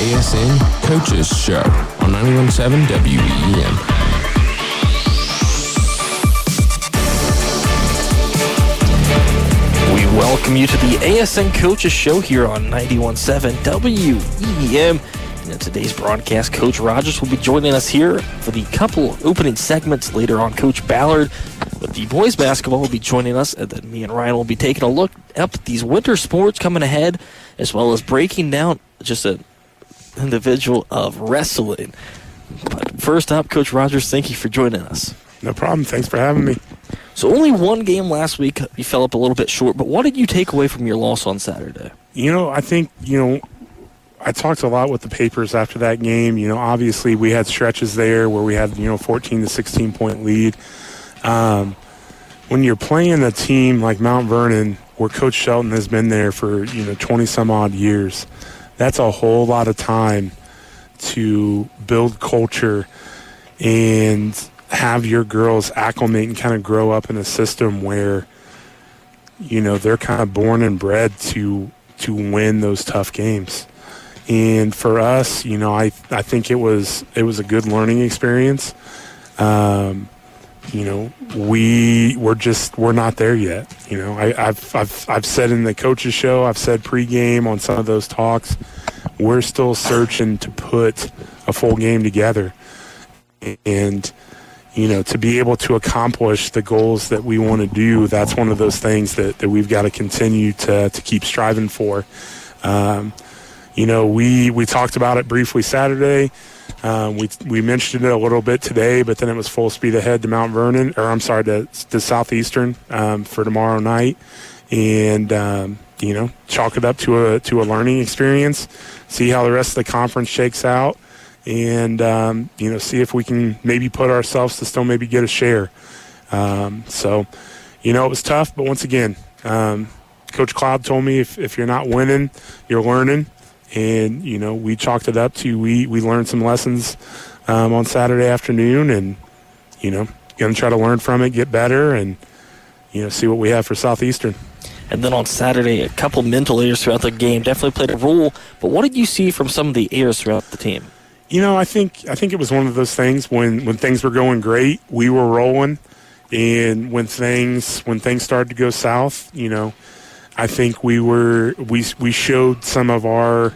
ASN Coaches Show on 91.7 WEEM. We welcome you to the ASN Coaches Show here on 91.7 WEEM. And in today's broadcast, Coach Rogers will be joining us here for the couple opening segments. Later on, Coach Ballard with the boys basketball will be joining us, and then me and Ryan will be taking a look up at these winter sports coming ahead, as well as breaking down just an individual of wrestling. But first up, Coach Rogers, thank you for joining us. No problem. Thanks for having me. So only one game last week. You fell up a little bit short, but what did you take away from your loss on Saturday? I think, I talked a lot with the papers after that game. Obviously we had stretches there where we had, 14 to 16 point lead. When you're playing a team like Mount Vernon, where Coach Shelton has been there for, 20 some odd years, that's a whole lot of time to build culture and have your girls acclimate and kind of grow up in a system where, they're kind of born and bred to win those tough games. And for us, I think it was a good learning experience. We're not there yet. I've said in the coaches show, I've said pregame on some of those talks, we're still searching to put a full game together. And, to be able to accomplish the goals that we want to do, that's one of those things that we've got to continue to keep striving for. We talked about it briefly Saturday. We mentioned it a little bit today, but then it was full speed ahead to Mount Vernon, to Southeastern for tomorrow night, and chalk it up to a learning experience. See how the rest of the conference shakes out, and see if we can maybe put ourselves to still maybe get a share. It was tough, but once again, Coach Cloud told me if you're not winning, you're learning. And, we chalked it up to we learned some lessons on Saturday afternoon, and, going to try to learn from it, get better, and, see what we have for Southeastern. And then on Saturday, a couple mental errors throughout the game definitely played a role. But what did you see from some of the errors throughout the team? I think it was one of those things when things were going great, we were rolling. And when things started to go south, I think we showed some of our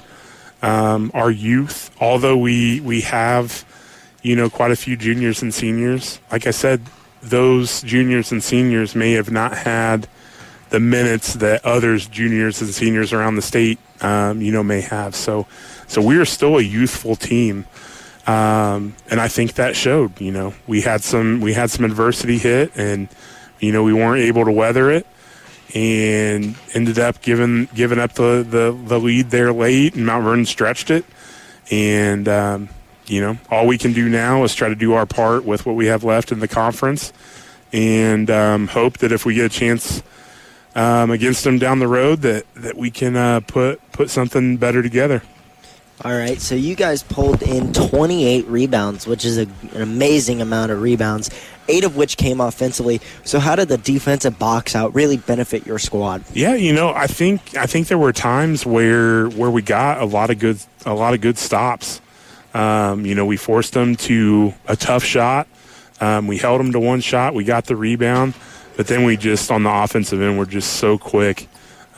youth, although we have, quite a few juniors and seniors. Like I said, those juniors and seniors may have not had the minutes that others, juniors and seniors around the state, may have. So we are still a youthful team. And I think that showed, we had some adversity hit, and, we weren't able to weather it, and ended up giving up the lead there late, and Mount Vernon stretched it. And, all we can do now is try to do our part with what we have left in the conference, and hope that if we get a chance against them down the road that we can put something better together. All right, so you guys pulled in 28 rebounds, which is an amazing amount of rebounds, 8 of which came offensively. So how did the defensive box out really benefit your squad? Yeah, I think there were times where we got a lot of good stops. We forced them to a tough shot. We held them to one shot. We got the rebound, but then we just on the offensive end, we're just so quick.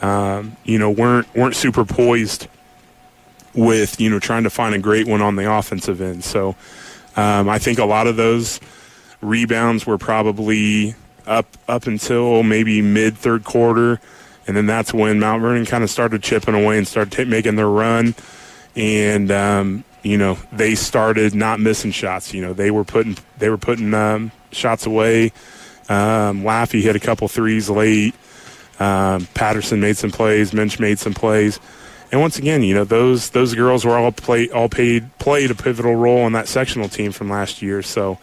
Weren't super poised with, trying to find a great one on the offensive end. So I think a lot of those rebounds were probably up until maybe mid-third quarter, and then that's when Mount Vernon kind of started chipping away and started making their run. And, they started not missing shots. They were putting shots away. Laffey hit a couple threes late. Patterson made some plays. Minch made some plays. And once again, those girls were all played a pivotal role in that sectional team from last year. So,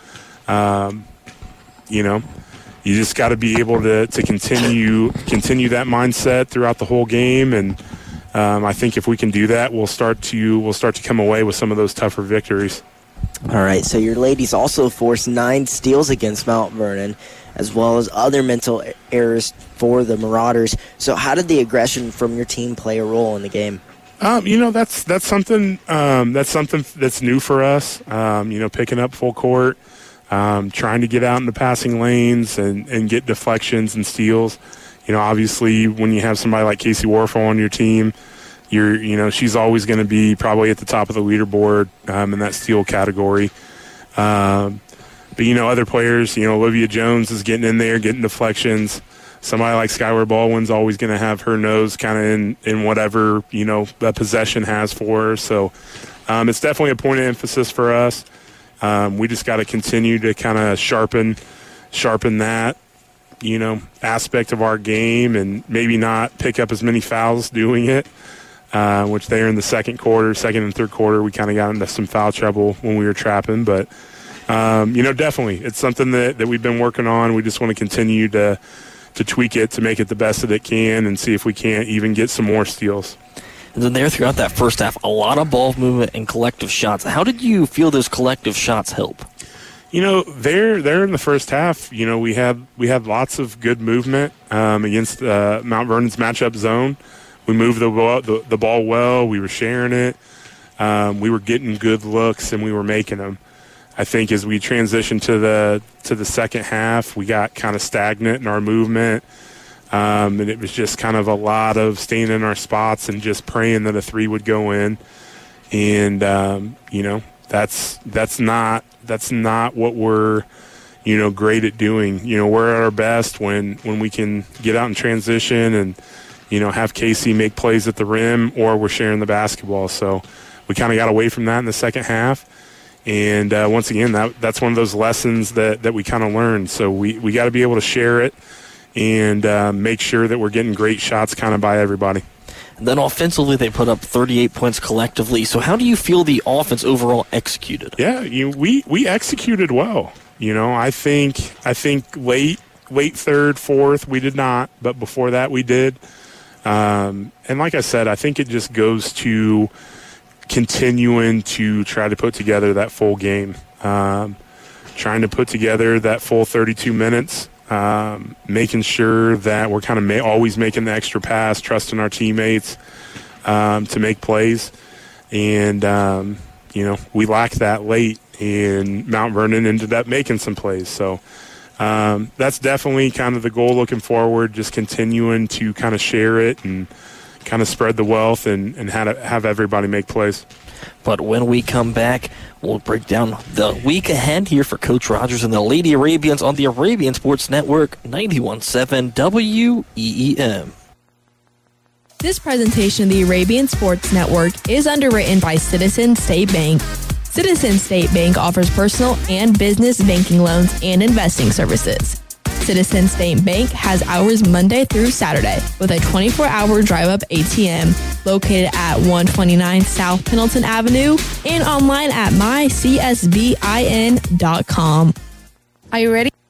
you just got to be able to continue that mindset throughout the whole game. And I think if we can do that, we'll start to come away with some of those tougher victories. All right, so your ladies also forced 9 steals against Mount Vernon, as well as other mental errors for the Marauders. So how did the aggression from your team play a role in the game? That's something that's new for us. Picking up full court, trying to get out in the passing lanes and get deflections and steals. Obviously when you have somebody like Casey Warfel on your team, she's always going to be probably at the top of the leaderboard in that steal category. But other players, Olivia Jones is getting in there, getting deflections. Somebody like Skyward Baldwin's always going to have her nose kind of in whatever, the possession has for her. So it's definitely a point of emphasis for us. We just got to continue to kind of sharpen that, aspect of our game and maybe not pick up as many fouls doing it, which there in the second and third quarter, we kind of got into some foul trouble when we were trapping. But, definitely it's something that we've been working on. We just want to continue to tweak it to make it the best that it can and see if we can't even get some more steals. And then there throughout that first half, a lot of ball movement and collective shots. How did you feel those collective shots help? There in the first half, we had lots of good movement against Mount Vernon's matchup zone. We moved the ball well. We were sharing it. We were getting good looks, and we were making them. I think as we transitioned to the second half, we got kind of stagnant in our movement, and it was just kind of a lot of staying in our spots and just praying that a three would go in. And that's not what we're great at doing. We're at our best when we can get out in transition and have Casey make plays at the rim, or we're sharing the basketball. So we kind of got away from that in the second half. And once again, that's one of those lessons that we kind of learned. So we got to be able to share it and make sure that we're getting great shots kind of by everybody. And then offensively, they put up 38 points collectively. So how do you feel the offense overall executed? Yeah, we executed well. I think late third, fourth, we did not, but before that we did. And like I said, I think it just goes to continuing to try to put together that full game, trying to put together that full 32 minutes, making sure that we're kind of always making the extra pass, trusting our teammates to make plays. And, we lacked that late, and Mount Vernon ended up making some plays. So that's definitely kind of the goal looking forward, just continuing to kind of share it and kind of spread the wealth and have everybody make plays. But when we come back, we'll break down the week ahead here for Coach Rogers and the Lady Arabians on the Arabian Sports Network, 91.7 WEEM. This presentation of the Arabian Sports Network is underwritten by Citizens State Bank. Citizens State Bank offers personal and business banking loans and investing services. Citizens State Bank has hours Monday through Saturday with a 24-hour drive-up ATM located at 129 South Pendleton Avenue and online at mycsbin.com. Are you ready?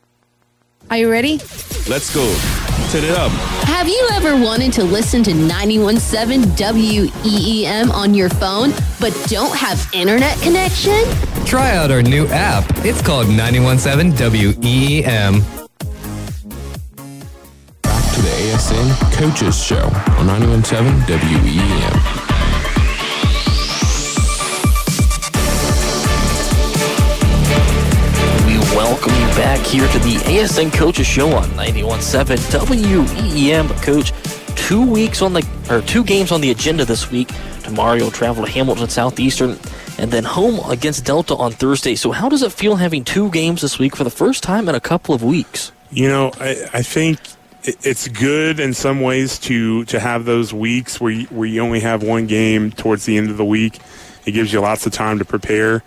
Let's go. Set it up. Have you ever wanted to listen to 91.7 WEEM on your phone but don't have internet connection? Try out our new app. It's called 91.7 WEEM. To the ASN Coaches Show on 91.7 WEEM. We welcome you back here to the ASN Coaches Show on 91.7 WEEM. Coach, 2 games on the agenda this week. Tomorrow you'll travel to Hamilton Southeastern and then home against Delta on Thursday. So how does it feel having 2 games this week for the first time in a couple of weeks? I think it's good in some ways to have those weeks where you only have one game towards the end of the week. It gives you lots of time to prepare.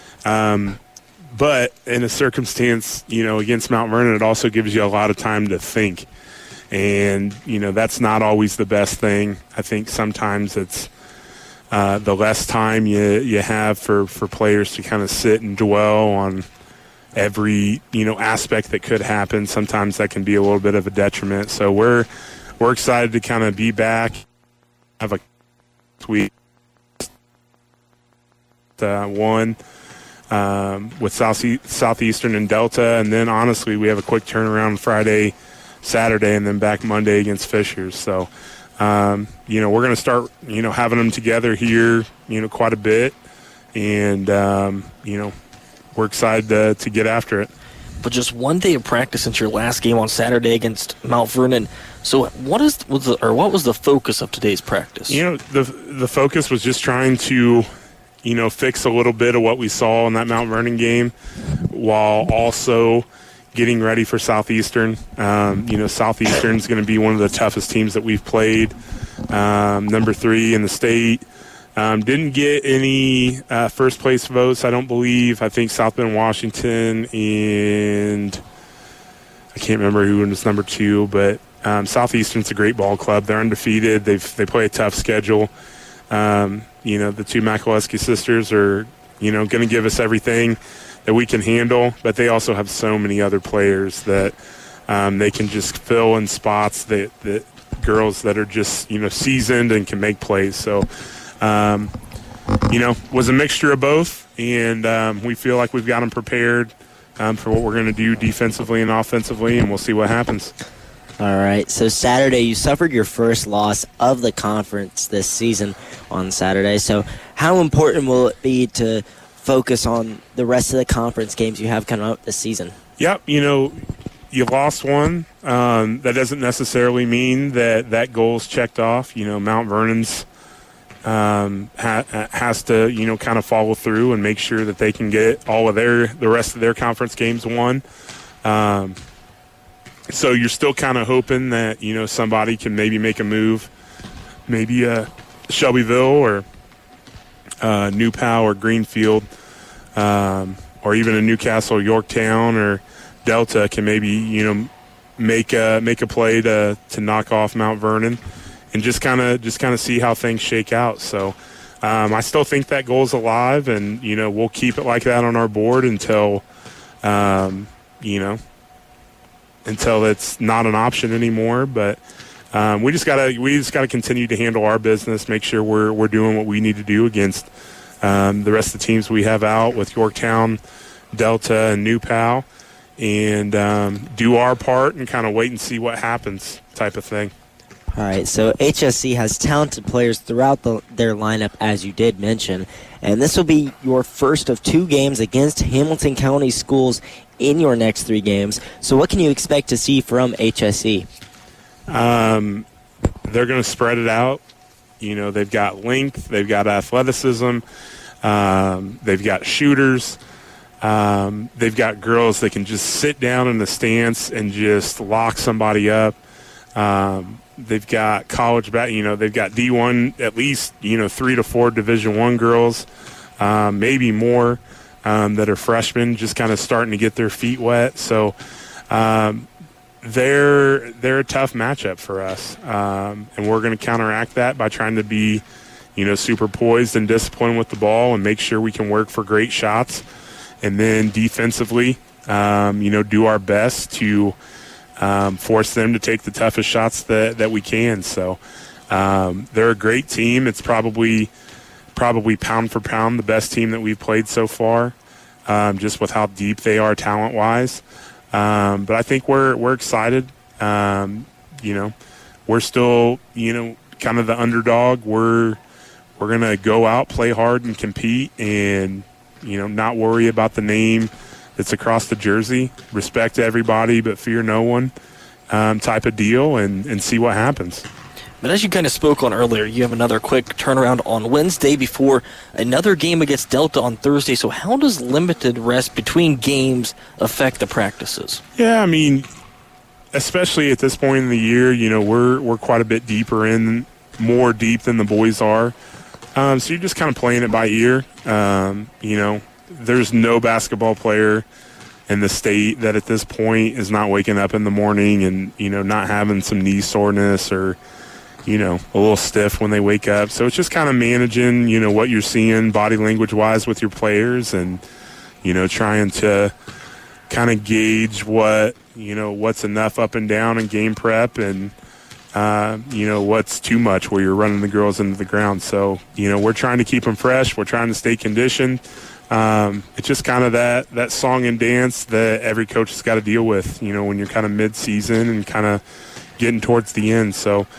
But in a circumstance, against Mount Vernon, it also gives you a lot of time to think. And, that's not always the best thing. I think sometimes it's the less time you have for players to kind of sit and dwell on every aspect that could happen. Sometimes that can be a little bit of a detriment. So we're excited to kind of be back, have a week one with Southeastern and Delta, and then honestly we have a quick turnaround Friday, Saturday, and then back Monday against Fishers. So You know, we're going to start, you know, having them together here, you know, quite a bit. And, you know, we're excited to get after it. But just one day of practice since your last game on Saturday against Mount Vernon. So what was the focus of today's practice? You know, the focus was just trying to, you know, fix a little bit of what we saw in that Mount Vernon game while also getting ready for Southeastern. You know, Southeastern's going to be one of the toughest teams that we've played. Number 3 in the state. Didn't get any first place votes, I don't believe. I think South Bend, Washington, and I can't remember who was number 2, but Southeastern's a great ball club. They're undefeated. They play a tough schedule. You know, the 2 Makalewski sisters are, you know, going to give us everything that we can handle, but they also have so many other players that they can just fill in spots that girls that are just, you know, seasoned and can make plays. So, you know, was a mixture of both, and we feel like we've got them prepared for what we're going to do defensively and offensively, and we'll see what happens. All right, so Saturday you suffered your first loss of the conference this season on Saturday. So how important will it be to focus on the rest of the conference games you have coming up this season? Yep, you know, you lost one. That doesn't necessarily mean that goal's checked off. You know, Mount Vernon's has to, you know, kind of follow through and make sure that they can get all of the rest of their conference games won. So you're still kind of hoping that, you know, somebody can maybe make a move, maybe Shelbyville or New Powell or Greenfield, or even a Newcastle, Yorktown, or Delta can maybe, you know, make a play to knock off Mount Vernon, and just kind of see how things shake out. So I still think that goal's alive, and, you know, we'll keep it like that on our board until you know, until it's not an option anymore. But we just gotta continue to handle our business, make sure we're doing what we need to do against the rest of the teams we have out with Yorktown, Delta, and New Powell, and do our part and kind of wait and see what happens type of thing. All right, so HSC has talented players throughout their lineup, as you did mention, and this will be your first of 2 games against Hamilton County schools in your next 3 games. So what can you expect to see from HSC? They're going to spread it out. You know, they've got length, they've got athleticism, they've got shooters, they've got girls that can just sit down in the stance and just lock somebody up. They've got college you know, they've got D1, at least, you know, 3 to 4 Division I girls, maybe more, that are freshmen, just kind of starting to get their feet wet. So they're a tough matchup for us, and we're going to counteract that by trying to be, you know, super poised and disciplined with the ball and make sure we can work for great shots, and then defensively, you know, do our best to force them to take the toughest shots that we can. So they're a great team. It's probably pound for pound the best team that we've played so far, just with how deep they are talent-wise. But I think we're excited. You know, we're still, you know, kind of the underdog. We're going to go out, play hard, and compete, and, you know, not worry about the name that's across the jersey. Respect everybody, but fear no one, type of deal, and see what happens. But as you kind of spoke on earlier, you have another quick turnaround on Wednesday before another game against Delta on Thursday. So how does limited rest between games affect the practices? Yeah, I mean, especially at this point in the year, you know, we're quite a bit more deep than the boys are. So you're just kind of playing it by ear. You know, there's no basketball player in the state that at this point is not waking up in the morning and, you know, not having some knee soreness or, you know, a little stiff when they wake up. So it's just kind of managing, you know, what you're seeing body language-wise with your players and, you know, trying to kind of gauge what's enough up and down in game prep and, you know, what's too much where you're running the girls into the ground. So, you know, we're trying to keep them fresh. We're trying to stay conditioned. It's just kind of that song and dance that every coach has got to deal with, you know, when you're kind of mid-season and kind of getting towards the end. So,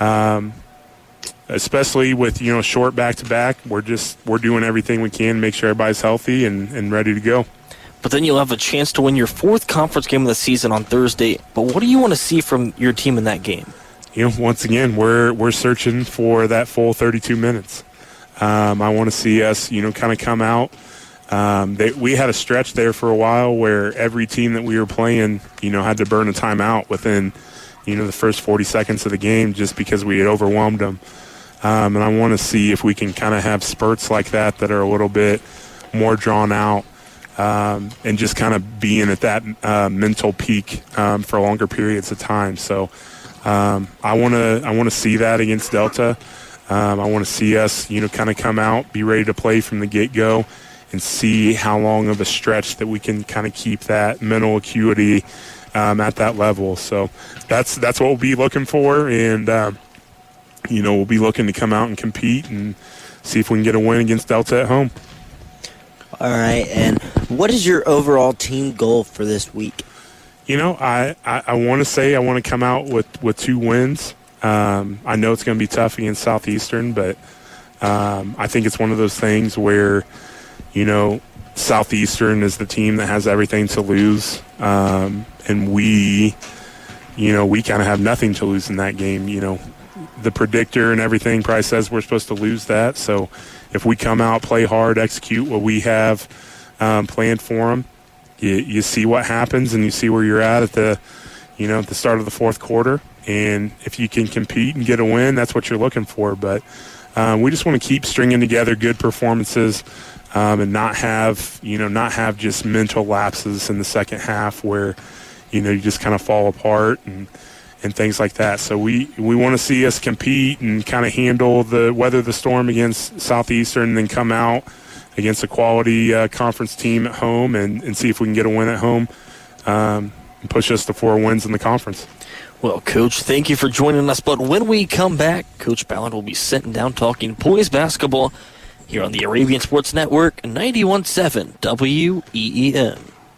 especially with, short back-to-back, we're doing everything we can to make sure everybody's healthy and ready to go. But then you'll have a chance to win your 4th conference game of the season on Thursday. But what do you want to see from your team in that game? Once again, we're searching for that full 32 minutes. I want to see us, kind of come out. We had a stretch there for a while where every team that we were playing, had to burn a timeout within, the first 40 seconds of the game just because we had overwhelmed them. And I want to see if we can kind of have spurts like that are a little bit more drawn out. And just kind of being at that mental peak for longer periods of time. So I want to see that against Delta. I want to see us, kind of come out, be ready to play from the get-go, and see how long of a stretch that we can kind of keep that mental acuity at that level. So that's what we'll be looking for, and we'll be looking to come out and compete and see if we can get a win against Delta at home. All right, and what is your overall team goal for this week? I want to say I want to come out with 2 wins. I know it's going to be tough against Southeastern, but I think it's one of those things where, Southeastern is the team that has everything to lose, and we kind of have nothing to lose in that game. The predictor and everything probably says we're supposed to lose that, so if we come out, play hard, execute what we have planned for them, you see what happens and you see where you're at the start of the 4th quarter. And if you can compete and get a win, that's what you're looking for. But we just want to keep stringing together good performances and not have just mental lapses in the second half where, you just kind of fall apart and things like that. So we want to see us compete and kind of weather the storm against Southeastern and then come out against a quality conference team at home and see if we can get a win at home and push us to 4 wins in the conference. Well, Coach, thank you for joining us. But when we come back, Coach Ballard will be sitting down talking boys basketball here on the Arabian Sports Network, 91.7 WEEM.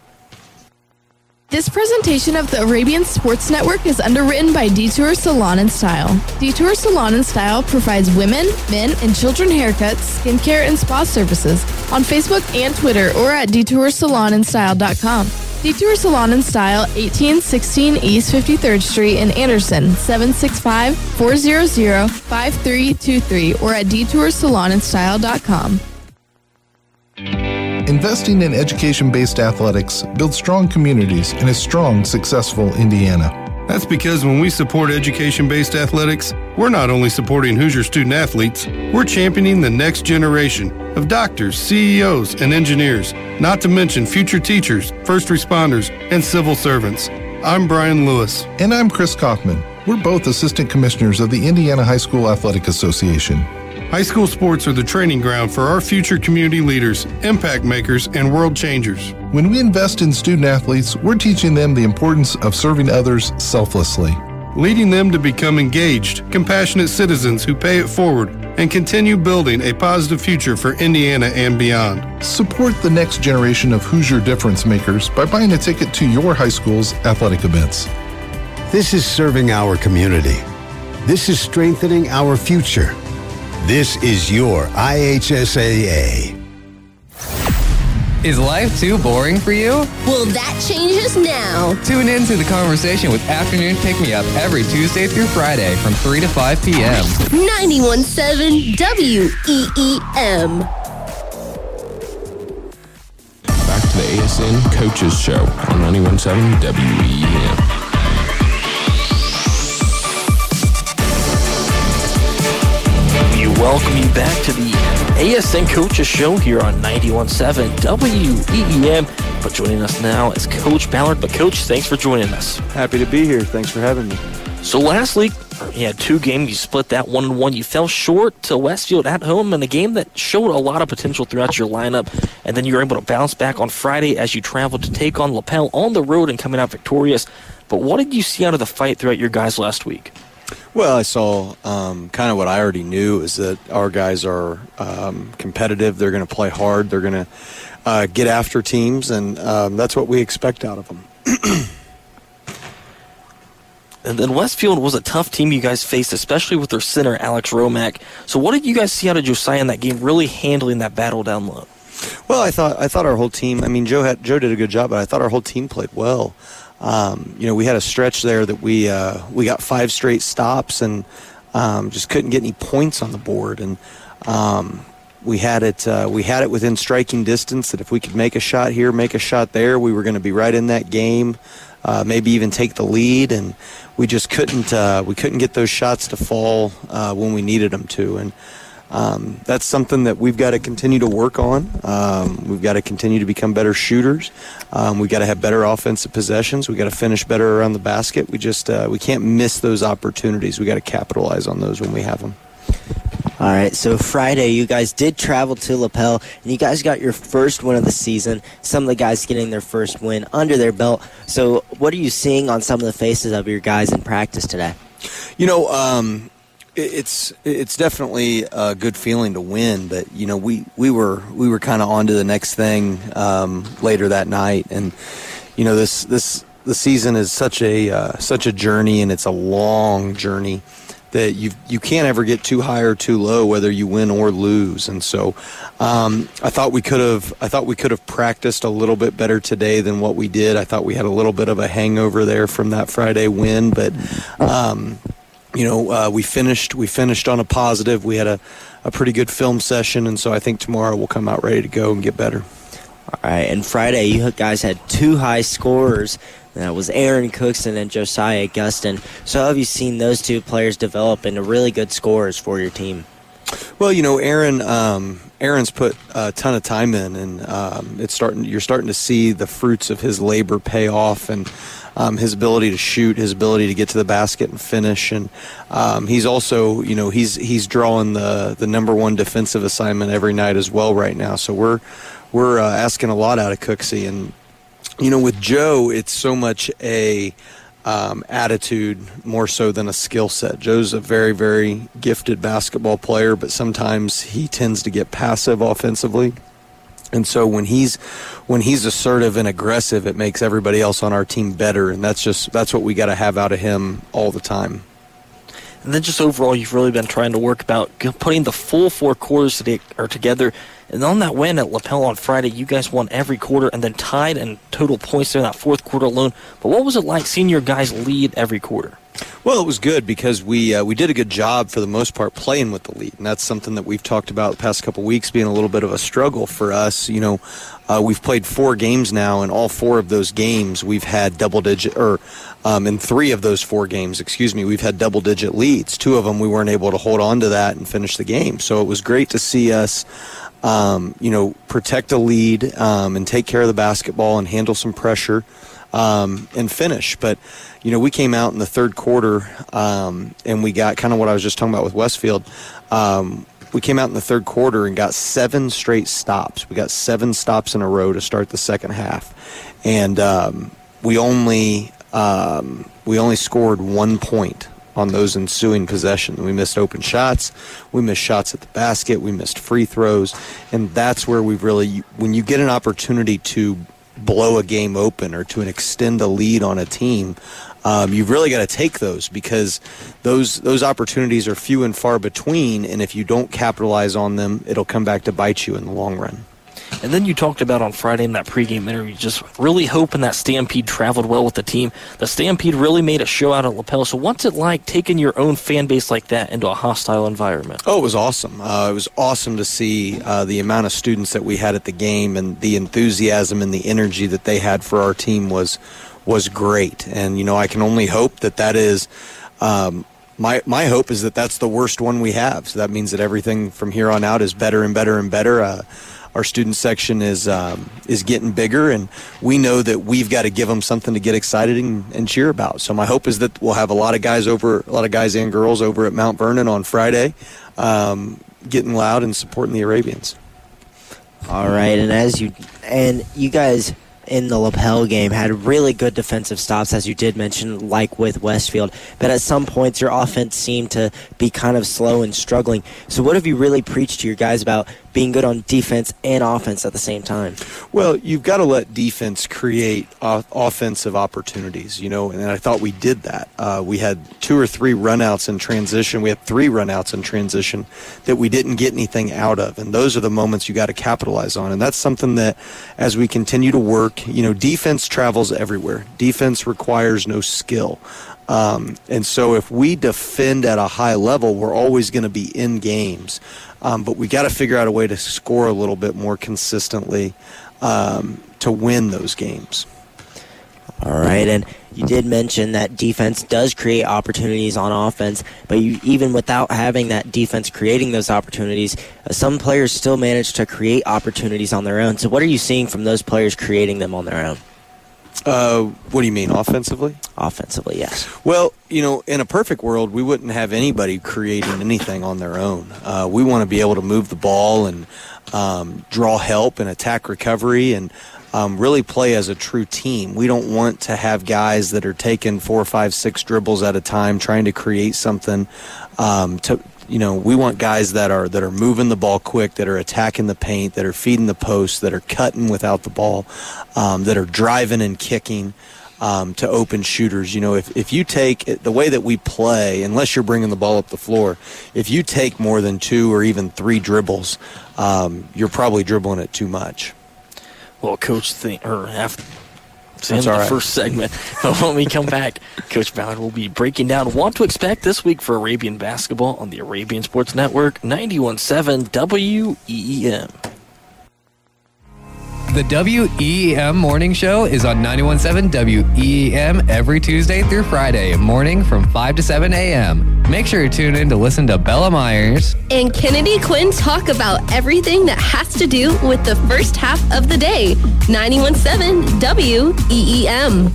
This presentation of the Arabian Sports Network is underwritten by Detour Salon and Style. Detour Salon and Style provides women, men, and children haircuts, skincare, and spa services on Facebook and Twitter or at detoursalonandstyle.com. Detour Salon and Style, 1816 East 53rd Street in Anderson, 765-400-5323 or at detoursalonandstyle.com. Investing in education-based athletics builds strong communities in a strong, successful Indiana. That's because when we support education-based athletics, we're not only supporting Hoosier student-athletes, we're championing the next generation of doctors, CEOs, and engineers, not to mention future teachers, first responders, and civil servants. I'm Brian Lewis. And I'm Chris Kaufman. We're both assistant commissioners of the Indiana High School Athletic Association. High school sports are the training ground for our future community leaders, impact makers, and world changers. When we invest in student athletes, we're teaching them the importance of serving others selflessly, leading them to become engaged, compassionate citizens who pay it forward and continue building a positive future for Indiana and beyond. Support the next generation of Hoosier difference makers by buying a ticket to your high school's athletic events. This is serving our community. This is strengthening our future. This is your IHSAA. Is life too boring for you? Well, that changes now. Tune in to the conversation with Afternoon Pick Me Up every Tuesday through Friday from 3 to 5 p.m. 91.7 WEEM. Back to the ASN Coaches Show on 91.7 WEEM. Welcome you back to the ASN Coaches Show here on 91.7 WEEM. But joining us now is Coach Ballard. But Coach, thanks for joining us. Happy to be here. Thanks for having me. So last week, you had 2 games. You split that 1-1. You fell short to Westfield at home in a game that showed a lot of potential throughout your lineup. And then you were able to bounce back on Friday as you traveled to take on LaPel on the road and coming out victorious. But what did you see out of the fight throughout your guys last week? Well, I saw kind of what I already knew is that our guys are competitive. They're going to play hard. They're going to get after teams, and that's what we expect out of them. And then Westfield was a tough team you guys faced, especially with their center, Alex Romack. So what did you guys see out of Josiah in that game, really handling that battle down low? Well, I thought our whole team, I mean, Joe did a good job, but I thought our whole team played well. We had a stretch there that we got 5 straight stops and just couldn't get any points on the board. And we had it within striking distance that if we could make a shot here, make a shot there, we were going to be right in that game, maybe even take the lead. And we just couldn't get those shots to fall when we needed them to. And that's something that we've got to continue to work on. We've got to continue to become better shooters. We've got to have better offensive possessions. We've got to finish better around the basket. We can't miss those opportunities. We've got to capitalize on those when we have them. All right, so Friday you guys did travel to LaPel, and you guys got your first win of the season. Some of the guys getting their first win under their belt. So what are you seeing on some of the faces of your guys in practice today? It's definitely a good feeling to win, but we were kind of on to the next thing later that night, and the season is such a journey, and it's a long journey that you can't ever get too high or too low, whether you win or lose. And so I thought we could have practiced a little bit better today than what we did. I thought we had a little bit of a hangover there from that Friday win, but we finished on a positive. We had a pretty good film session, and so I think tomorrow we'll come out ready to go and get better. All right, and Friday you guys had 2 high scorers. That was Aaron Cookson and Josiah Gustin. So how have you seen those 2 players develop into really good scorers for your team? Well, Aaron's put a ton of time in, and you're starting to see the fruits of his labor pay off, and his ability to shoot, his ability to get to the basket and finish, and he's also, he's drawing the number 1 defensive assignment every night as well right now. So we're asking a lot out of Cooksey, and with Joe, it's so much a attitude more so than a skill set. Joe's a very, very gifted basketball player, but sometimes he tends to get passive offensively. And so when he's assertive and aggressive, it makes everybody else on our team better, and that's what we got to have out of him all the time. And then just overall, you've really been trying to work about putting the full 4 quarters together. And on that win at LaPel on Friday, you guys won every quarter and then tied in total points there in that 4th quarter alone. But what was it like seeing your guys lead every quarter? Well, it was good because we did a good job for the most part playing with the lead, and that's something that we've talked about the past couple weeks being a little bit of a struggle for us. We've played 4 games now, and all 4 of those games we've had double-digit, in 3 of those 4 games, we've had double-digit leads. 2 of them we weren't able to hold on to that and finish the game. So it was great to see us, protect a lead and take care of the basketball and handle some pressure and finish. But we came out in the 3rd quarter and we got kind of what I was just talking about with Westfield. We came out in the 3rd quarter and got 7 straight stops. We got 7 stops in a row to start the second half, and we only scored 1 point on those ensuing possessions. We missed open shots, we missed shots at the basket, we missed free throws, and that's where we've really, when you get an opportunity to blow a game open or to extend a lead on a team, you've really got to take those, because those opportunities are few and far between, and if you don't capitalize on them, it'll come back to bite you in the long run. And then you talked about on Friday in that pregame interview, just really hoping that Stampede traveled well with the team. The Stampede really made a show out at LaPel. So what's it like taking your own fan base like that into a hostile environment? Oh, it was awesome. It was awesome to see the amount of students that we had at the game, and the enthusiasm and the energy that they had for our team was great. And, I can only hope that is my hope is that that's the worst one we have. So that means that everything from here on out is better and better and better. Our student section is getting bigger, and we know that we've got to give them something to get excited and cheer about. So my hope is that we'll have a lot of guys and girls over at Mount Vernon on Friday, getting loud and supporting the Arabians. All right, and you guys in the LaPel game had really good defensive stops, as you did mention, like with Westfield. But at some points, your offense seemed to be kind of slow and struggling. So what have you really preached to your guys about being good on defense and offense at the same time? Well, you've got to let defense create offensive opportunities, and I thought we did that. We had 2 or 3 runouts in transition. We had 3 runouts in transition that we didn't get anything out of, and those are the moments you got to capitalize on. And that's something that, as we continue to work, defense travels everywhere. Defense requires no skill. And so if we defend at a high level, we're always going to be in games. But we got to figure out a way to score a little bit more consistently to win those games. All right, and you did mention that defense does create opportunities on offense, but even without having that defense creating those opportunities, some players still manage to create opportunities on their own. So what are you seeing from those players creating them on their own? What do you mean, offensively? Offensively, yes. Well, in a perfect world, we wouldn't have anybody creating anything on their own. We want to be able to move the ball and draw help and attack recovery and really play as a true team. We don't want to have guys that are taking 4, 5, 6 dribbles at a time trying to create something we want guys that are moving the ball quick, that are attacking the paint, that are feeding the post, that are cutting without the ball, that are driving and kicking to open shooters. If you take the way that we play, unless you're bringing the ball up the floor, if you take more than 2 or even 3 dribbles, you're probably dribbling it too much. Well, Coach, first segment. But when we come back, Coach Ballard will be breaking down what to expect this week for Arabian basketball on the Arabian Sports Network, 91.7 WEEM. The WEEM Morning Show is on 91.7 WEEM every Tuesday through Friday morning from 5 to 7 a.m. Make sure you tune in to listen to Bella Myers and Kennedy Quinn talk about everything that has to do with the first half of the day. 91.7 WEEM.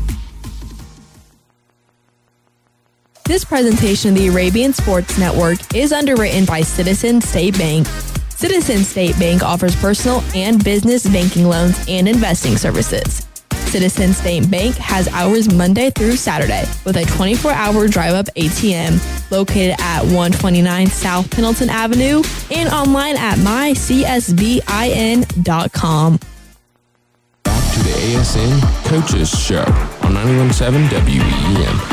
This presentation of the Arabian Sports Network is underwritten by Citizens State Bank. Citizens State Bank offers personal and business banking loans and investing services. Citizens State Bank has hours Monday through Saturday with a 24-hour drive-up ATM located at 129 South Pendleton Avenue and online at mycsbin.com. Back to the ASN Coaches Show on 91.7 WEEM.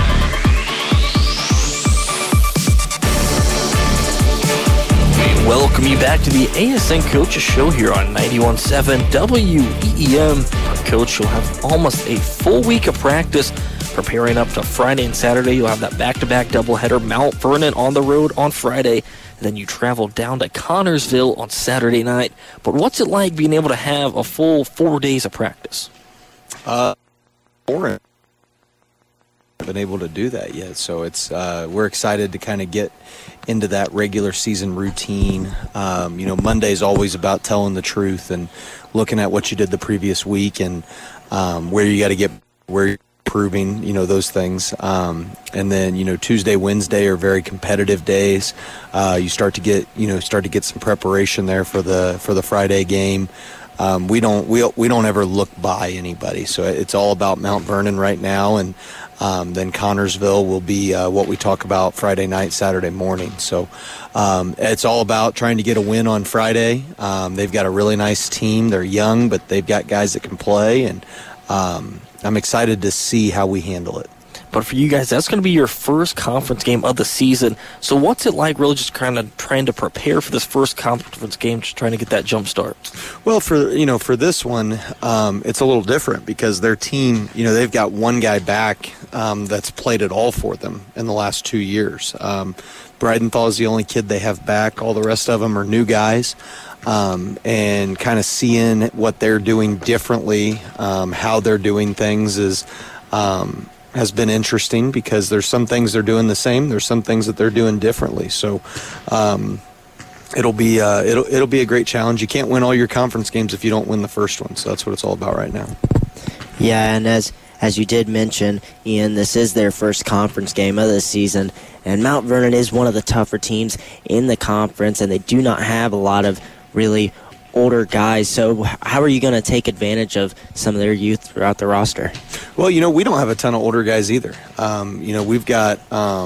Welcome you back to the ASN Coaches Show here on 91.7 WEEM. Coach, you'll have almost a full week of practice preparing up to Friday and Saturday. You'll have that back-to-back doubleheader, Mount Vernon on the road on Friday, and then you travel down to Connorsville on Saturday night. But what's it like being able to have a full 4 days of practice? Boring. Been able to do that yet, so it's we're excited to kind of get into that regular season routine. Monday's always about telling the truth and looking at what you did the previous week and where you got to get, where you're improving, those things. And then Tuesday, Wednesday are very competitive days. You start to get some preparation there for the Friday game. We don't ever look by anybody, so it's all about Mount Vernon right now, and then Connorsville will be what we talk about Friday night, Saturday morning. So it's all about trying to get a win on Friday. They've got a really nice team. They're young, but they've got guys that can play, and I'm excited to see how we handle it. But for you guys, that's going to be your first conference game of the season. So what's it like really just kind of trying to prepare for this first conference game, just trying to get that jump start? Well, for this one, it's a little different because their team, they've got one guy back that's played it all for them in the last 2 years. Breidenthal is the only kid they have back. All the rest of them are new guys. And kind of seeing what they're doing differently, how they're doing things has been interesting because there's some things they're doing the same. There's some things that they're doing differently. So it'll be a great challenge. You can't win all your conference games if you don't win the first one. So that's what it's all about right now. Yeah, and as you did mention, Ian, this is their first conference game of the season, and Mount Vernon is one of the tougher teams in the conference, and they do not have a lot of really older guys. So how are you going to take advantage of some of their youth throughout the roster? Well, we don't have a ton of older guys either. We've got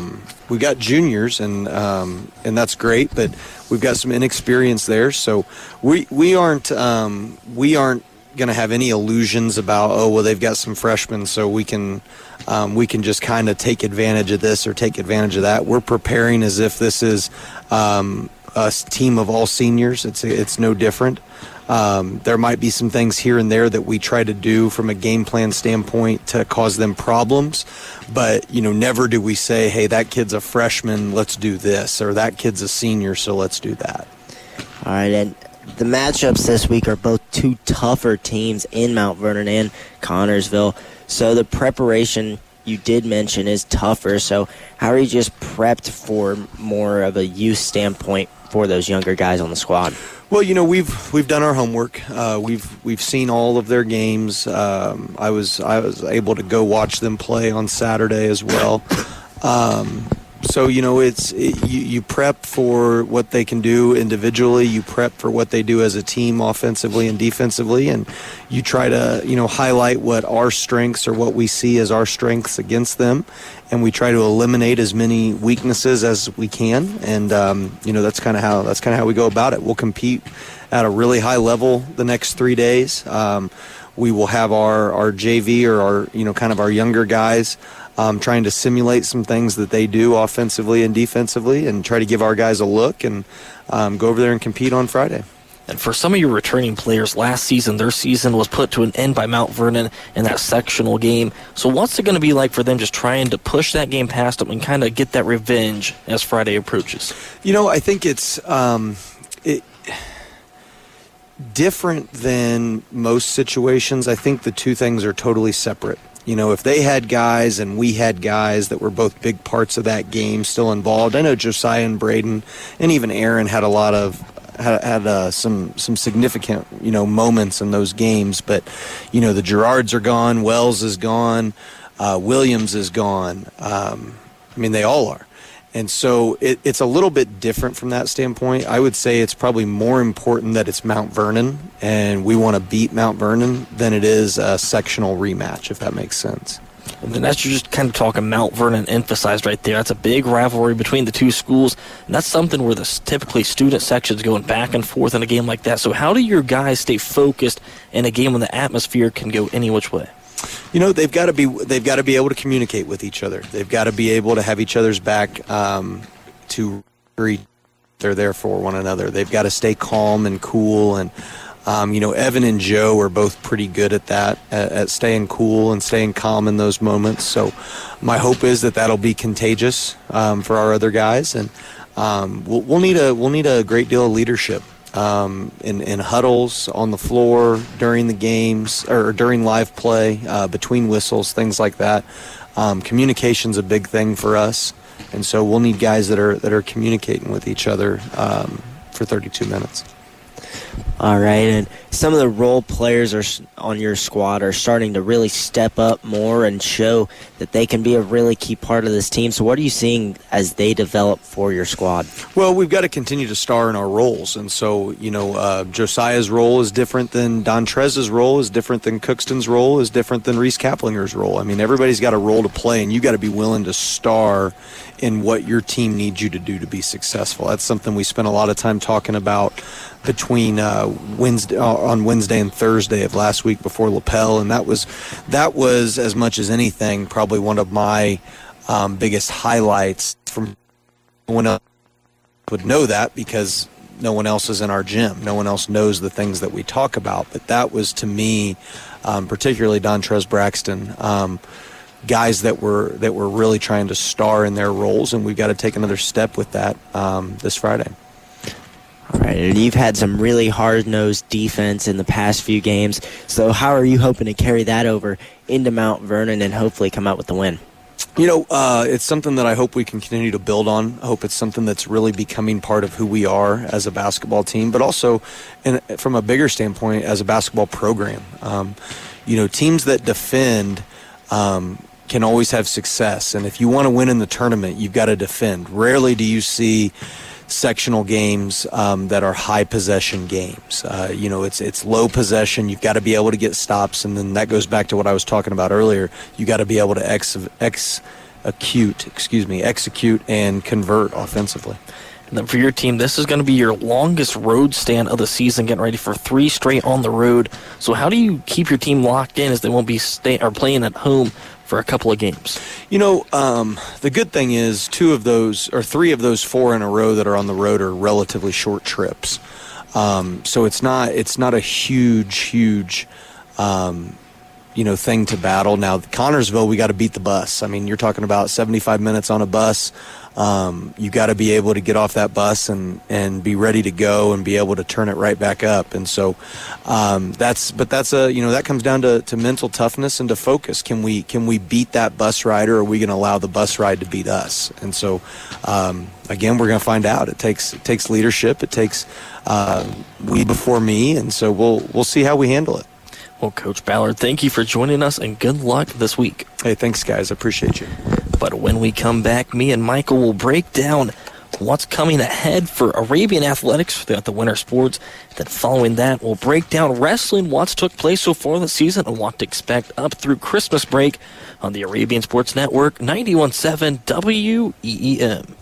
got juniors, and that's great, but we've got some inexperience there. So we aren't going to have any illusions about, oh, well, they've got some freshmen, so we can just kind of take advantage of this or take advantage of that. We're preparing as if this is a team of all seniors. It's no different. There might be some things here and there that we try to do from a game plan standpoint to cause them problems, but never do we say, hey, that kid's a freshman, let's do this, or that kid's a senior, so let's do that. All right, and the matchups this week are both two tougher teams in Mount Vernon and Connorsville, so the preparation you did mention is tougher. So how are you just prepped for more of a youth standpoint for those younger guys on the squad? Well, we've done our homework. We've seen all of their games. I was able to go watch them play on Saturday as well. So you prep for what they can do individually. You prep for what they do as a team, offensively and defensively, and you try to highlight what our strengths or what we see as our strengths against them, and we try to eliminate as many weaknesses as we can. And that's kind of how we go about it. We'll compete at a really high level the next 3 days. We will have our JV or our kind of our younger guys trying to simulate some things that they do offensively and defensively, and try to give our guys a look and go over there and compete on Friday. And for some of your returning players, last season, their season was put to an end by Mount Vernon in that sectional game. So what's it going to be like for them just trying to push that game past them and kind of get that revenge as Friday approaches? I think it's different than most situations. I think the two things are totally separate. If they had guys and we had guys that were both big parts of that game still involved, I know Josiah and Braden and even Aaron had some significant moments in those games, but the Gerards are gone, Wells is gone, Williams is gone. They all are. And so it's a little bit different from that standpoint. I would say it's probably more important that it's Mount Vernon and we want to beat Mount Vernon than it is a sectional rematch, if that makes sense. And then that's just kind of talking Mount Vernon emphasized right there. That's a big rivalry between the two schools, and that's something where typically student sections going back and forth in a game like that. So how do your guys stay focused in a game when the atmosphere can go any which way? They've got to be able to communicate with each other. They've got to be able to have each other's back to they're there for one another. They've got to stay calm and cool, and Evan and Joe are both pretty good at that, at staying cool and staying calm in those moments. So my hope is that that'll be contagious for our other guys, and we'll need a great deal of leadership. In huddles, on the floor, during the games, or during live play, between whistles, things like that. Communication's a big thing for us, and so we'll need guys that are communicating with each other for 32 minutes. All right, and some of the role players on your squad are starting to really step up more and show that they can be a really key part of this team. So what are you seeing as they develop for your squad? Well, we've got to continue to star in our roles. And so, Josiah's role is different than Dontrez's role, is different than Cookston's role, is different than Reese Kaplinger's role. Everybody's got a role to play, and you got to be willing to star in what your team needs you to do to be successful. That's something we spent a lot of time talking about between on Wednesday and Thursday of last week before Lapel, and that was as much as anything probably one of my biggest highlights. From no one else would know that because no one else is in our gym. No one else knows the things that we talk about, but that was, to me, particularly Dontrez Braxton, guys that were really trying to star in their roles, and we've got to take another step with that this Friday. All right, and you've had some really hard-nosed defense in the past few games, so how are you hoping to carry that over into Mount Vernon and hopefully come out with the win? It's something that I hope we can continue to build on. I hope it's something that's really becoming part of who we are as a basketball team, but also from a bigger standpoint as a basketball program. Teams that defend can always have success, and if you want to win in the tournament, you've got to defend. Rarely do you see sectional games that are high possession games. It's low possession. You've got to be able to get stops, and then that goes back to what I was talking about earlier. You got to be able to execute and convert offensively. And then for your team, this is going to be your longest road stand of the season, getting ready for 3 straight on the road. So how do you keep your team locked in as they won't be playing at home for a couple of games? The good thing is 2 of those, or 3 of those 4 in a row that are on the road are relatively short trips. So it's not a huge thing to battle. Now, Connorsville, we got to beat the bus. I mean, you're talking about 75 minutes on a bus. You got to be able to get off that bus and be ready to go and be able to turn it right back up. And so that comes down to mental toughness and to focus. Can we beat that bus rider, or are we going to allow the bus ride to beat us? And so again, we're going to find out. It takes leadership. It takes we before me, and so we'll see how we handle it. Well, Coach Ballard, thank you for joining us, and good luck this week. Hey, thanks, guys. I appreciate you. But when we come back, me and Michael will break down what's coming ahead for Arabian Athletics throughout the winter sports. Then following that, we'll break down wrestling, what's took place so far this season, and what to expect up through Christmas break on the Arabian Sports Network, 91.7 WEEM.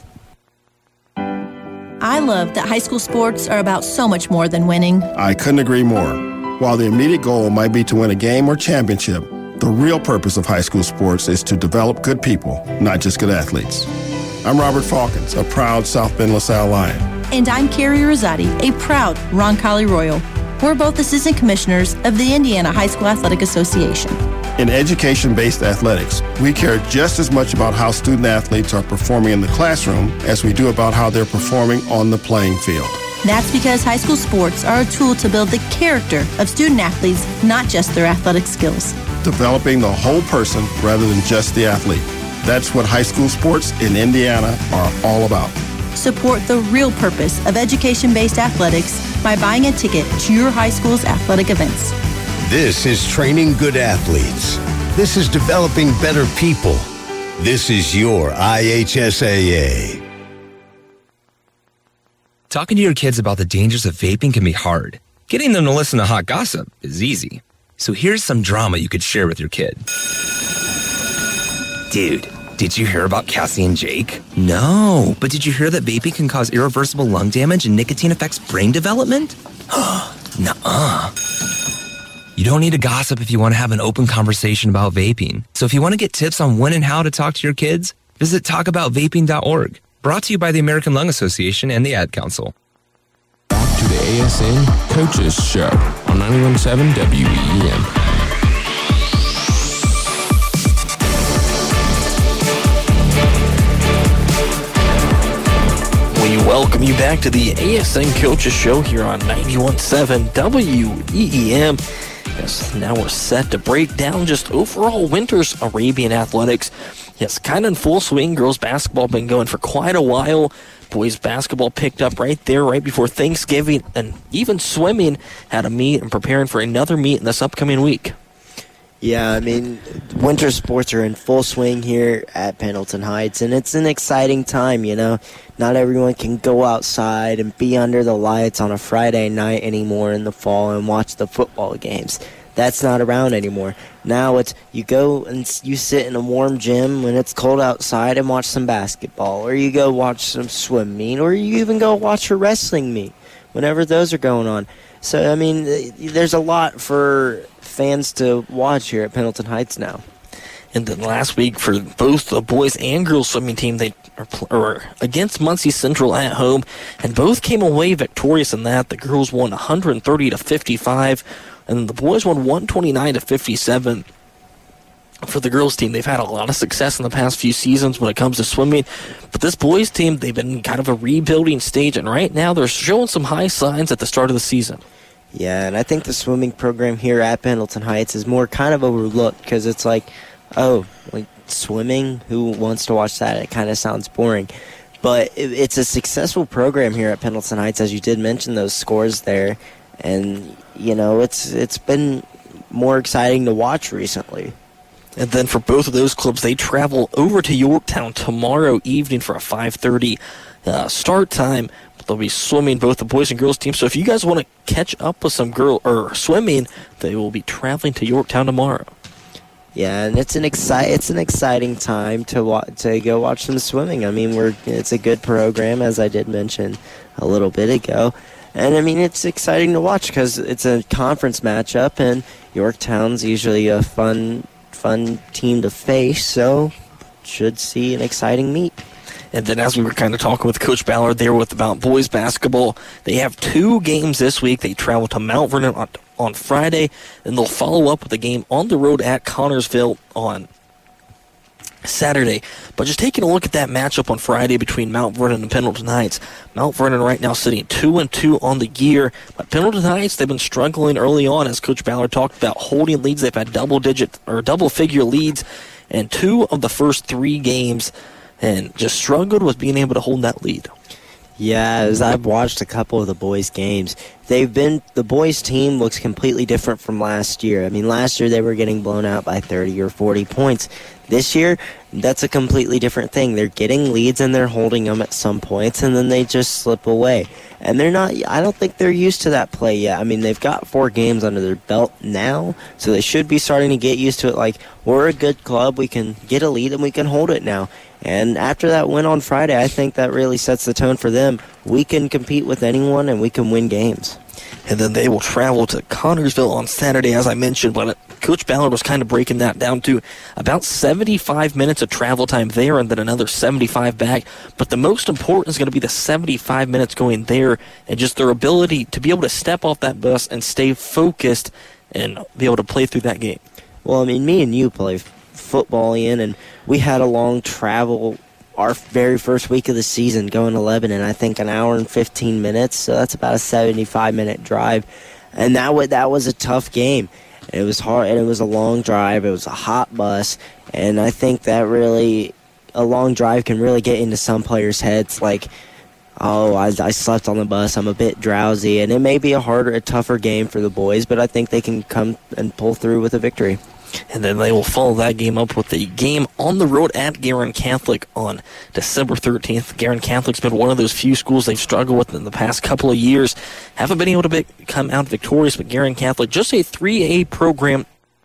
I love that high school sports are about so much more than winning. I couldn't agree more. While the immediate goal might be to win a game or championship, the real purpose of high school sports is to develop good people, not just good athletes. I'm Robert Falkins, a proud South Bend LaSalle Lion. And I'm Carrie Rosati, a proud Roncalli Royal. We're both assistant commissioners of the Indiana High School Athletic Association. In education-based athletics, we care just as much about how student athletes are performing in the classroom as we do about how they're performing on the playing field. That's because high school sports are a tool to build the character of student athletes, not just their athletic skills. Developing the whole person rather than just the athlete. That's what high school sports in Indiana are all about. Support the real purpose of education-based athletics by buying a ticket to your high school's athletic events. This is training good athletes. This is developing better people. This is your IHSAA. Talking to your kids about the dangers of vaping can be hard. Getting them to listen to hot gossip is easy. So here's some drama you could share with your kid. Dude, did you hear about Cassie and Jake? No, but did you hear that vaping can cause irreversible lung damage and nicotine affects brain development? Nuh-uh. You don't need to gossip if you want to have an open conversation about vaping. So if you want to get tips on when and how to talk to your kids, visit talkaboutvaping.org. Brought to you by the American Lung Association and the Ad Council. Back to the ASN Coaches Show on 91.7 WEEM. We welcome you back to the ASN Coaches Show here on 91.7 WEEM. Yes, now we're set to break down just overall winter's Arabian athletics. Yes, kind of in full swing. Girls basketball been going for quite a while. Boys basketball picked up right there right before Thanksgiving, and even swimming had a meet and preparing for another meet in this upcoming week. Yeah, I mean, winter sports are in full swing here at Pendleton Heights, and it's an exciting time, you know. Not everyone can go outside and be under the lights on a Friday night anymore in the fall and watch the football games. That's not around anymore. Now it's you go and you sit in a warm gym when it's cold outside and watch some basketball, or you go watch some swim meet, or you even go watch a wrestling meet whenever those are going on. So, I mean, there's a lot for fans to watch here at Pendleton Heights now. And then last week for both the boys and girls swimming team, they are against Muncie Central at home, and both came away victorious in that. The girls won 130-55, and the boys won 129-57. For the girls team, they've had a lot of success in the past few seasons when it comes to swimming, but this boys team, they've been in kind of a rebuilding stage, and right now they're showing some high signs at the start of the season. Yeah, and I think the swimming program here at Pendleton Heights is more kind of overlooked because it's like, oh, like swimming? Who wants to watch that? It kind of sounds boring. But it's a successful program here at Pendleton Heights, as you did mention those scores there. And, you know, it's been more exciting to watch recently. And then for both of those clubs, they travel over to Yorktown tomorrow evening for a 5:30 start time. They'll be swimming, both the boys and girls teams. So if you guys want to catch up with some swimming, they will be traveling to Yorktown tomorrow. Yeah, and it's an exciting time to go watch some swimming. I mean, it's a good program, as I did mention a little bit ago. And, I mean, it's exciting to watch because it's a conference matchup, and Yorktown's usually a fun team to face, so should see an exciting meet. And then as we were kind of talking with Coach Ballard there about boys basketball, they have 2 games this week. They travel to Mount Vernon on Friday, and they'll follow up with a game on the road at Connorsville on Saturday. But just taking a look at that matchup on Friday between Mount Vernon and Pendleton Heights. Mount Vernon right now sitting 2-2 on the year, but Pendleton Heights, they've been struggling early on, as Coach Ballard talked about, holding leads. They've had double-figure leads in 2 of the first 3 games, and just struggled with being able to hold that lead. Yeah, as I've watched a couple of the boys' games, the boys' team looks completely different from last year. I mean, last year they were getting blown out by 30 or 40 points. This year, that's a completely different thing. They're getting leads and they're holding them at some points, and then they just slip away. And I don't think they're used to that play yet. I mean, they've got 4 games under their belt now, so they should be starting to get used to it. Like, we're a good club, we can get a lead and we can hold it now. And after that win on Friday, I think that really sets the tone for them. We can compete with anyone and we can win games. And then they will travel to Connorsville on Saturday, as I mentioned, but Coach Ballard was kind of breaking that down to about 75 minutes of travel time there and then another 75 back. But the most important is going to be the 75 minutes going there and just their ability to be able to step off that bus and stay focused and be able to play through that game. Well, I mean, me and you play football, Ian, and we had a long travel our very first week of the season going to Lebanon, I think an hour and 15 minutes, so that's about a 75-minute drive. And that was a tough game. It was hard, and it was a long drive. It was a hot bus, and I think that really, a long drive can really get into some players' heads, like, oh, I slept on the bus, I'm a bit drowsy, and it may be a tougher game for the boys, but I think they can come and pull through with a victory. And then they will follow that game up with a game on the road at Guerin Catholic on December 13th. Guerin Catholic's been one of those few schools they've struggled with in the past couple of years. Haven't been able to come out victorious, but Guerin Catholic, just a 3A program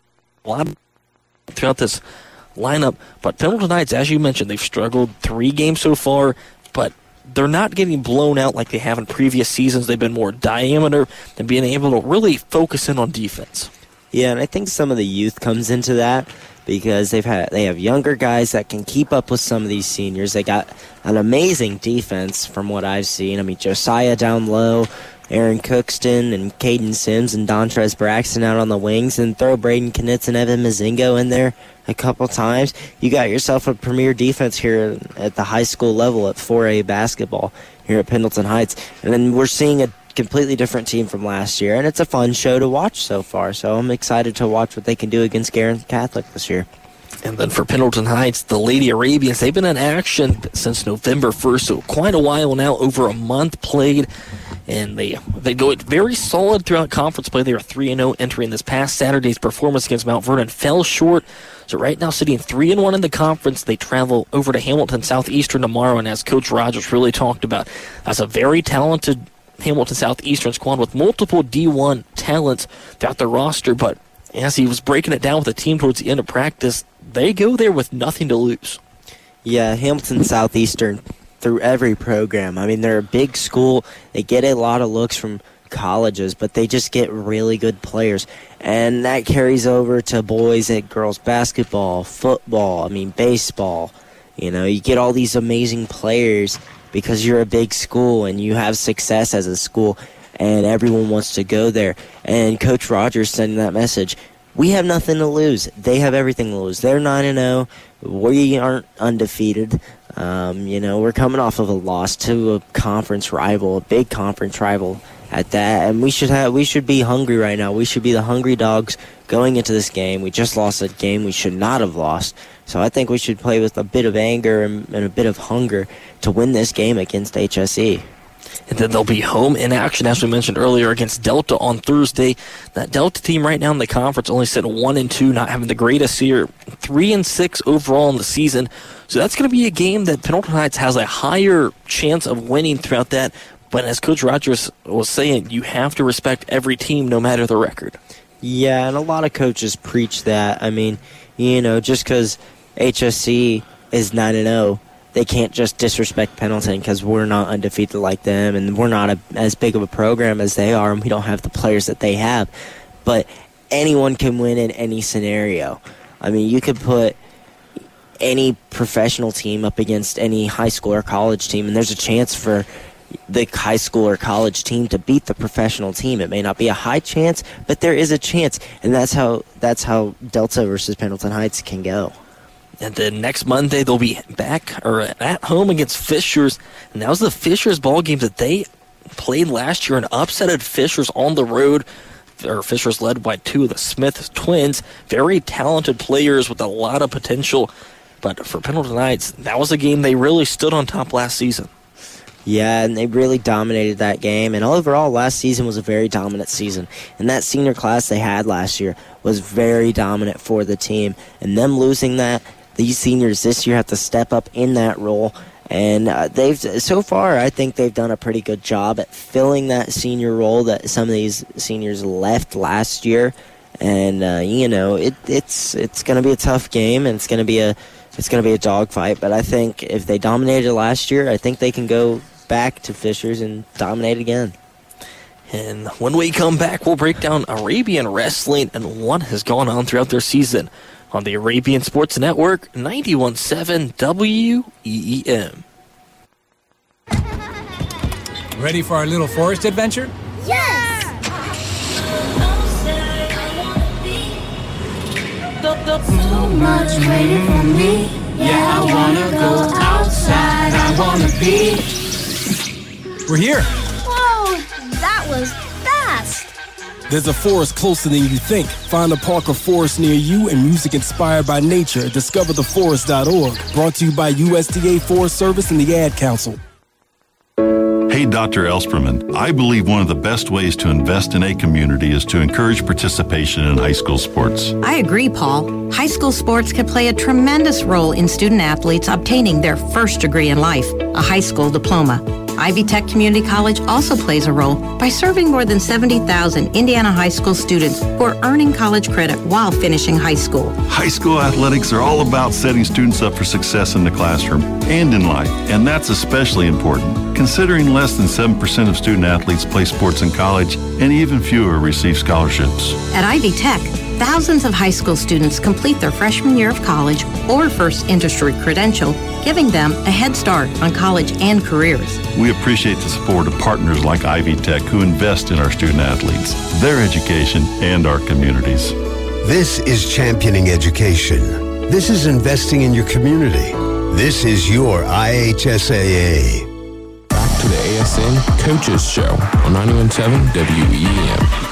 throughout this lineup. But Pendleton Heights, as you mentioned, they've struggled 3 games so far, but they're not getting blown out like they have in previous seasons. They've been more diameter and being able to really focus in on defense. Yeah, and I think some of the youth comes into that because they have younger guys that can keep up with some of these seniors. They got an amazing defense from what I've seen. I mean, Josiah down low, Aaron Cookston and Caden Sims and Dontrez Braxton out on the wings, and throw Braden Knitz and Evan Mazingo in there a couple times. You got yourself a premier defense here at the high school level at 4A basketball here at Pendleton Heights. And then we're seeing a completely different team from last year, and it's a fun show to watch so far, so I'm excited to watch what they can do against Guerin Catholic this year. And then for Pendleton Heights, the Lady Arabians, they've been in action since November 1st, so quite a while now, over a month played, and they go very solid throughout conference play. They are 3-0 entering this past Saturday's performance against Mount Vernon. Fell short, so right now sitting 3-1 in the conference. They travel over to Hamilton Southeastern tomorrow, and as Coach Rogers really talked about, that's a very talented Hamilton Southeastern squad with multiple D1 talents throughout the roster, but as he was breaking it down with the team towards the end of practice, they go there with nothing to lose. Yeah, Hamilton Southeastern through every program. I mean, they're a big school. They get a lot of looks from colleges, but they just get really good players, and that carries over to boys and girls basketball, football, baseball. You know, you get all these amazing players because you're a big school and you have success as a school, and everyone wants to go there. And Coach Rogers sending that message. We have nothing to lose. They have everything to lose. They're 9-0. We aren't undefeated. We're coming off of a loss to a conference rival, a big conference rival at that, and we should be hungry right now. We should be the hungry dogs going into this game. We just lost a game we should not have lost. So I think we should play with a bit of anger and a bit of hunger to win this game against HSE. And then they'll be home in action, as we mentioned earlier, against Delta on Thursday. That Delta team right now in the conference only sitting 1-2, not having the greatest year, 3-6 overall in the season. So that's going to be a game that Pendleton Heights has a higher chance of winning throughout that. But as Coach Rogers was saying, you have to respect every team no matter the record. Yeah, and a lot of coaches preach that. I mean, just because HSC is 9-0, they can't just disrespect Pendleton because we're not undefeated like them, and we're not as big of a program as they are, and we don't have the players that they have. But anyone can win in any scenario. I mean, you could put any professional team up against any high school or college team, and there's a chance for the high school or college team to beat the professional team. It may not be a high chance, but there is a chance, and that's how Delta versus Pendleton Heights can go. And then next Monday they'll be back or at home against Fishers, and that was the Fishers ball game that they played last year and upsetted Fishers on the road. Fishers led by two of the Smith twins, very talented players with a lot of potential. But for Pendleton Heights, that was a game they really stood on top last season. Yeah, and they really dominated that game. And overall, last season was a very dominant season. And that senior class they had last year was very dominant for the team. And them losing that, these seniors this year have to step up in that role. And so far, I think they've done a pretty good job at filling that senior role that some of these seniors left last year. And it's going to be a tough game, and it's going to be a dogfight. But I think if they dominated last year, I think they can go back to Fishers and dominate again. And when we come back, we'll break down Arabian Wrestling and what has gone on throughout their season on the Arabian Sports Network, 91.7 WEEM. Ready for our little forest adventure? Yes! So much waiting for me. Yeah, I wanna go outside. I wanna be. We're here. Whoa, that was fast. There's a forest closer than you think. Find a park or forest near you and music inspired by nature. DiscoverTheForest.org. Brought to you by USDA Forest Service and the Ad Council. Hey, Dr. Elsperman. I believe one of the best ways to invest in a community is to encourage participation in high school sports. I agree, Paul. High school sports can play a tremendous role in student athletes obtaining their first degree in life, a high school diploma. Ivy Tech Community College also plays a role by serving more than 70,000 Indiana high school students who are earning college credit while finishing high school. High school athletics are all about setting students up for success in the classroom and in life, and that's especially important, considering less than 7% of student athletes play sports in college, and even fewer receive scholarships. At Ivy Tech, thousands of high school students complete their freshman year of college or first industry credential, giving them a head start on college and careers. We appreciate the support of partners like Ivy Tech who invest in our student athletes, their education, and our communities. This is championing education. This is investing in your community. This is your IHSAA. Back to the ASN Coaches Show on 91.7 WEEM.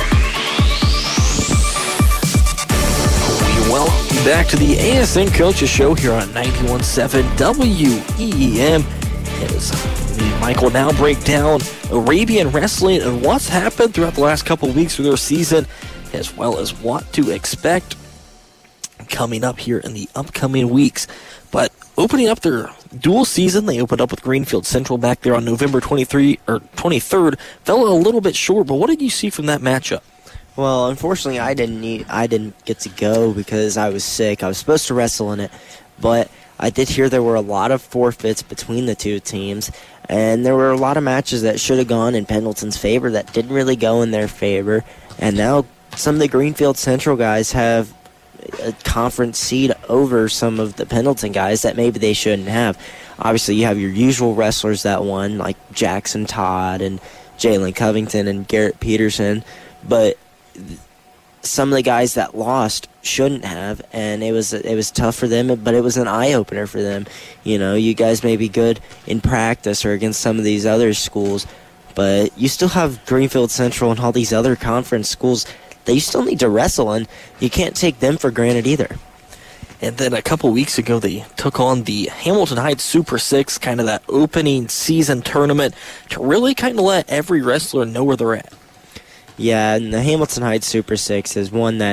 Welcome back to the ASN Coaches Show here on 91.7 WEEM. As me and Michael now break down Arabian Wrestling and what's happened throughout the last couple of weeks of their season, as well as what to expect coming up here in the upcoming weeks. But opening up their dual season, they opened up with Greenfield Central back there on November 23rd. Fell a little bit short, but what did you see from that matchup? Well, unfortunately, I didn't get to go because I was sick. I was supposed to wrestle in it, but I did hear there were a lot of forfeits between the two teams, and there were a lot of matches that should have gone in Pendleton's favor that didn't really go in their favor. And now some of the Greenfield Central guys have a conference seed over some of the Pendleton guys that maybe they shouldn't have. Obviously, you have your usual wrestlers that won, like Jackson Todd and Jalen Covington and Garrett Peterson, but some of the guys that lost shouldn't have, and it was tough for them, but it was an eye-opener for them. You know, you guys may be good in practice or against some of these other schools, but you still have Greenfield Central and all these other conference schools that you still need to wrestle, and you can't take them for granted either. And then a couple weeks ago, they took on the Hamilton Heights Super 6, kind of that opening season tournament, to really kind of let every wrestler know where they're at. Yeah, and the Hamilton Heights Super 6 is one that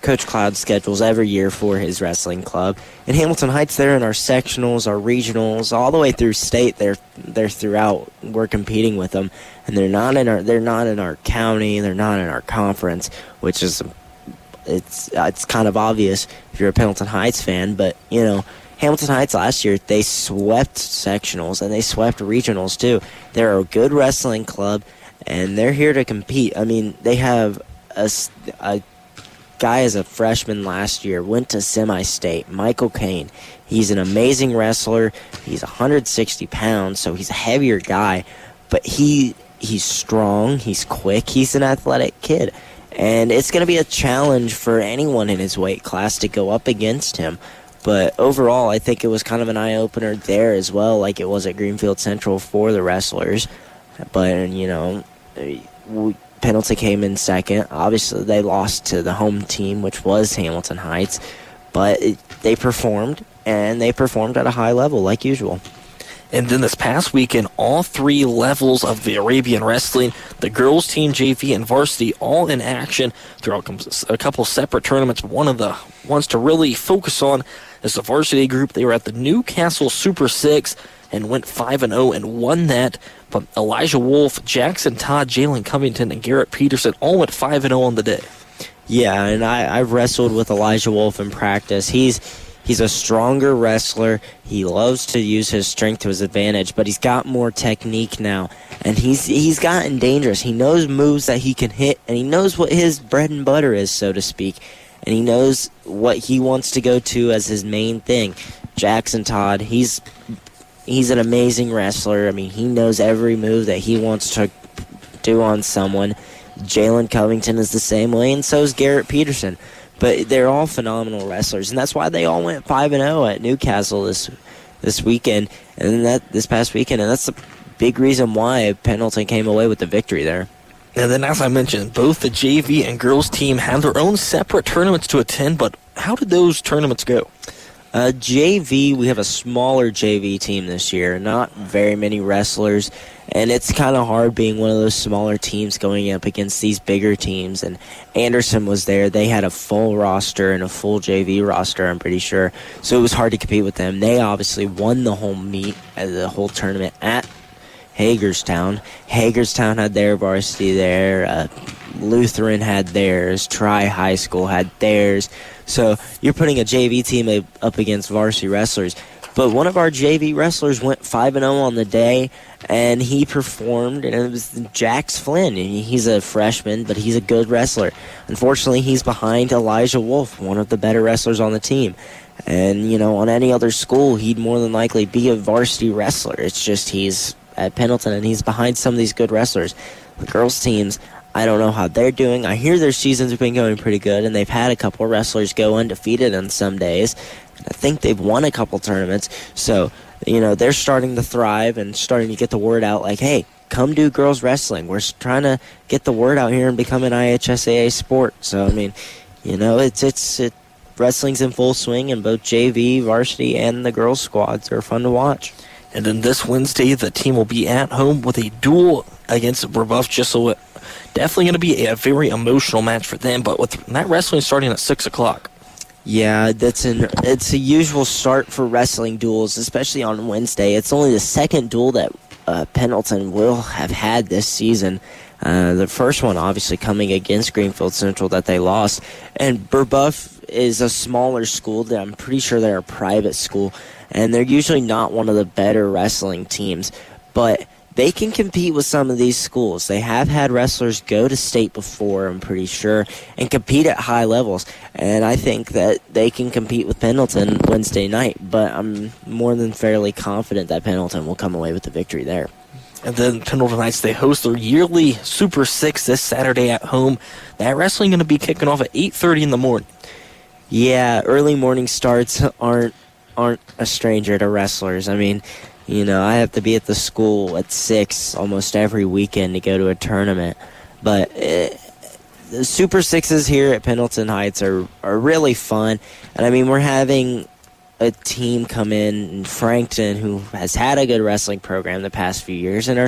Coach Cloud schedules every year for his wrestling club. In Hamilton Heights, they're in our sectionals, our regionals, all the way through state. They're throughout. We're competing with them, and they're not in our county. They're not in our conference, which is it's kind of obvious if you're a Pendleton Heights fan. But Hamilton Heights last year, they swept sectionals and they swept regionals too. They're a good wrestling club, and they're here to compete. I mean, they have a guy as a freshman last year, went to semi-state, Michael Kane. He's an amazing wrestler. He's 160 pounds, so he's a heavier guy, but he's strong, he's quick, he's an athletic kid. And it's going to be a challenge for anyone in his weight class to go up against him. But overall, I think it was kind of an eye-opener there as well, like it was at Greenfield Central for the wrestlers. But, Pendleton came in second. Obviously, they lost to the home team, which was Hamilton Heights. But they performed, and they performed at a high level, like usual. And then this past weekend, all three levels of the Arabian wrestling, the girls team, JV, and varsity, all in action throughout a couple separate tournaments. One of the ones to really focus on is the varsity group. They were at the Newcastle Super 6 and went 5-0 and won that. But Elijah Wolf, Jackson Todd, Jalen Covington, and Garrett Peterson all went 5-0 on the day. Yeah, and I've wrestled with Elijah Wolf in practice. He's a stronger wrestler. He loves to use his strength to his advantage, but he's got more technique now. And he's gotten dangerous. He knows moves that he can hit, and he knows what his bread and butter is, so to speak. And he knows what he wants to go to as his main thing. Jackson Todd, he's an amazing wrestler. I mean, he knows every move that he wants to do on someone. Jalen Covington is the same way, and so is Garrett Peterson. But they're all phenomenal wrestlers, and that's why they all went 5-0 at Newcastle this weekend, and this past weekend, and that's the big reason why Pendleton came away with the victory there. And then, as I mentioned, both the JV and girls team had their own separate tournaments to attend, but how did those tournaments go? JV, we have a smaller JV team this year, not very many wrestlers, and it's kind of hard being one of those smaller teams going up against these bigger teams. And Anderson was there. They had a full roster and a full JV roster, I'm pretty sure, so it was hard to compete with them. They obviously won the home meet, the whole tournament at Hagerstown. Hagerstown had their varsity there. Lutheran had theirs. Tri-High School had theirs. So you're putting a JV team up against varsity wrestlers. But one of our JV wrestlers went 5-0 on the day, and he performed, and it was Jax Flynn. He's a freshman, but he's a good wrestler. Unfortunately, he's behind Elijah Wolf, one of the better wrestlers on the team. And, on any other school, he'd more than likely be a varsity wrestler. It's just he's at Pendleton, and he's behind some of these good wrestlers. The girls' teams, I don't know how they're doing. I hear their seasons have been going pretty good, and they've had a couple wrestlers go undefeated on some days. I think they've won a couple tournaments. So, they're starting to thrive and starting to get the word out like, hey, come do girls wrestling. We're trying to get the word out here and become an IHSAA sport. So, I mean, wrestling's in full swing, and both JV, varsity, and the girls squads are fun to watch. And then this Wednesday, the team will be at home with a duel against Brebeuf Jesuit. Definitely going to be a very emotional match for them, but with that wrestling starting at 6 o'clock. Yeah, it's a usual start for wrestling duels, especially on Wednesday. It's only the second duel that Pendleton will have had this season. The first one, obviously, coming against Greenfield Central that they lost. And Brebeuf is a smaller school. I'm pretty sure they're a private school, and they're usually not one of the better wrestling teams. But they can compete with some of these schools. They have had wrestlers go to state before, I'm pretty sure, and compete at high levels. And I think that they can compete with Pendleton Wednesday night. But I'm more than fairly confident that Pendleton will come away with the victory there. And then Pendleton Heights, they host their yearly Super 6 this Saturday at home. That wrestling going to be kicking off at 8:30 in the morning. Yeah, early morning starts aren't a stranger to wrestlers. I mean, I have to be at the school at 6 almost every weekend to go to a tournament. But the Super 6s here at Pendleton Heights are really fun. And, I mean, we're having a team come in Frankton who has had a good wrestling program the past few years and are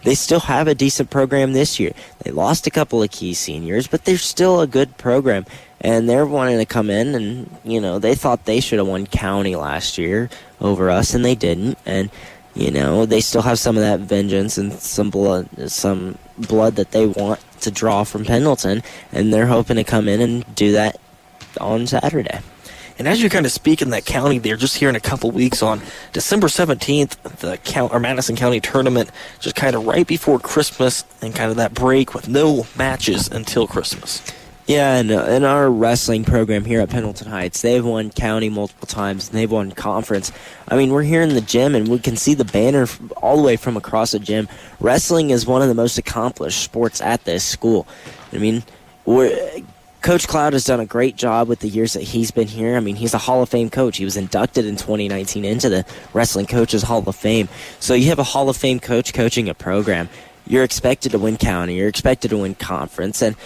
they still have a decent program this year. They lost a couple of key seniors, but they're still a good program. And they're wanting to come in, and, they thought they should have won county last year over us, and they didn't. And, they still have some of that vengeance and some blood that they want to draw from Pendleton, and they're hoping to come in and do that on Saturday. And as you're kind of speaking that county there, just here in a couple weeks on December 17th, the Madison County tournament, just kind of right before Christmas and kind of that break with no matches until Christmas. Yeah, and in our wrestling program here at Pendleton Heights, they've won county multiple times, and they've won conference. I mean, we're here in the gym, and we can see the banner all the way from across the gym. Wrestling is one of the most accomplished sports at this school. I mean, Coach Cloud has done a great job with the years that he's been here. I mean, he's a Hall of Fame coach. He was inducted in 2019 into the Wrestling Coaches Hall of Fame. So you have a Hall of Fame coach coaching a program. You're expected to win county. You're expected to win conference. And,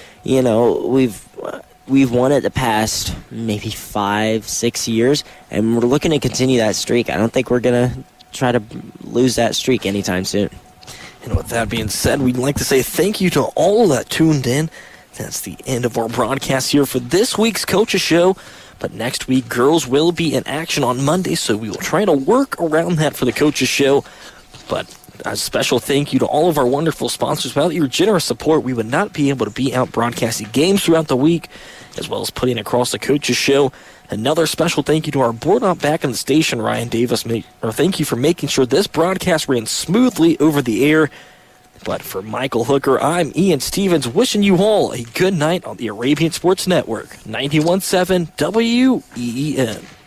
we've won it the past maybe 5-6 years, and we're looking to continue that streak. I don't think we're going to try to lose that streak anytime soon. And with that being said, we'd like to say thank you to all that tuned in. That's the end of our broadcast here for this week's Coaches Show. But next week, girls will be in action on Monday, so we will try to work around that for the Coaches Show. But a special thank you to all of our wonderful sponsors. Without your generous support, we would not be able to be out broadcasting games throughout the week, as well as putting across the Coaches Show. Another special thank you to our board op back in the station, Ryan Davis. Thank you for making sure this broadcast ran smoothly over the air. But for Michael Hooker, I'm Ian Stevens, wishing you all a good night on the Arabian Sports Network, 91.7 WEEM.